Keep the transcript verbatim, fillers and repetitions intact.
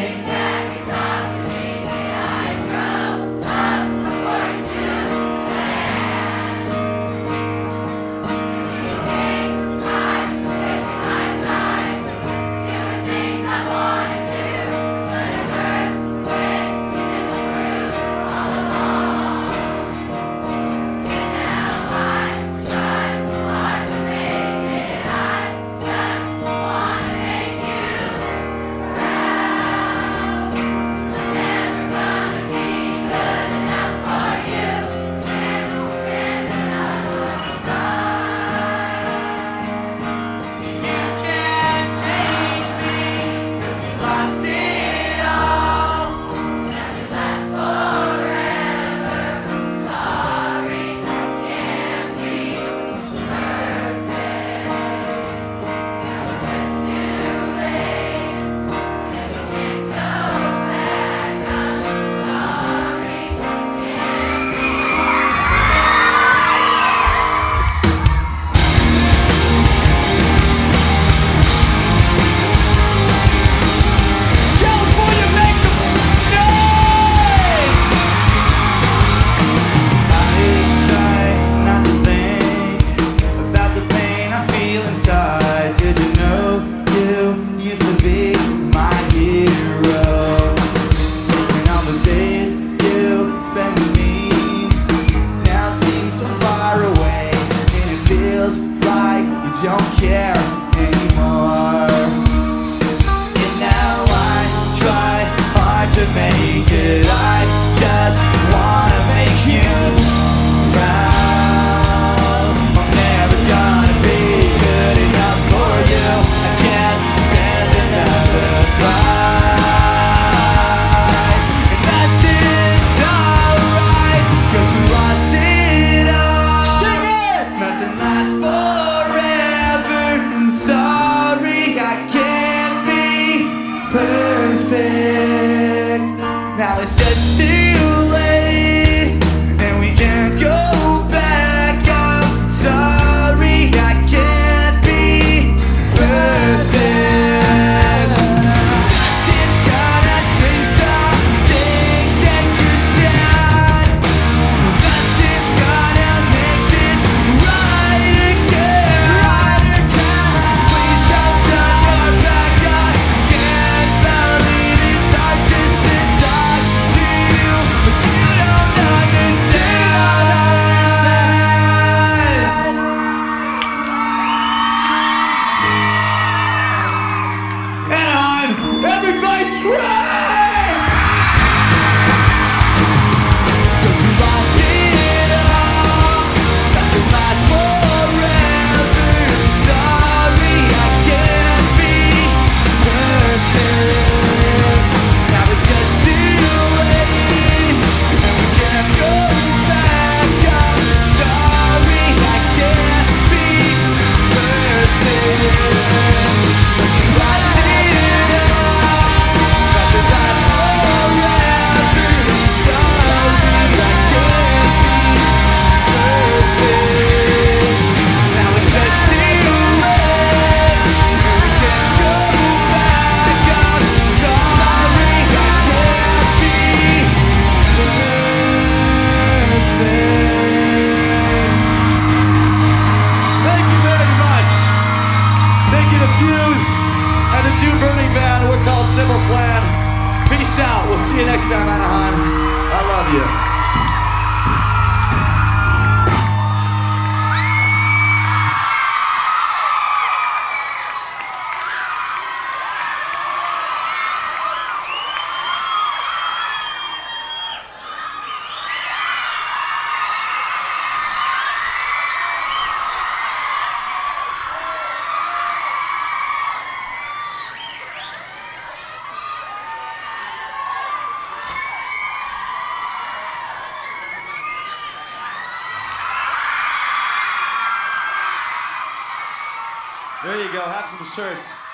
Don't care anymore. And now I try hard to make it. I just wanna make you proud. I'm never gonna be good enough for you. I can't stand another fight. And nothing's alright, 'cause we lost it all. Sing it! Nothing lasts forever. I'm sorry I can't be perfect. Now it's just too late, and we can't go back. I'm sorry I can't be perfect. Nothing's gonna change the things that you said. Nothing's gonna make this right again. Please don't turn your back. I can't believe it's hard just to talk to you, but you don't understand. Anaheim, everybody scream! 'Cause we lost it all. Nothing lasts forever. Sorry I can't be perfect. Now it's just too late, and we can't go back. I'm sorry I can't be perfect. 'Cause we lost it all. Nothing lasts forever. Sorry I can't be perfect. Now it's just too late, and we can't go back. I'm sorry I can't be perfect. Thank you very much. Thank you to Fuse and the Dew Burning Band. We're called Simple Plan. Peace out. We'll see you next time, Anaheim. I love you. There you go. Have some shirts.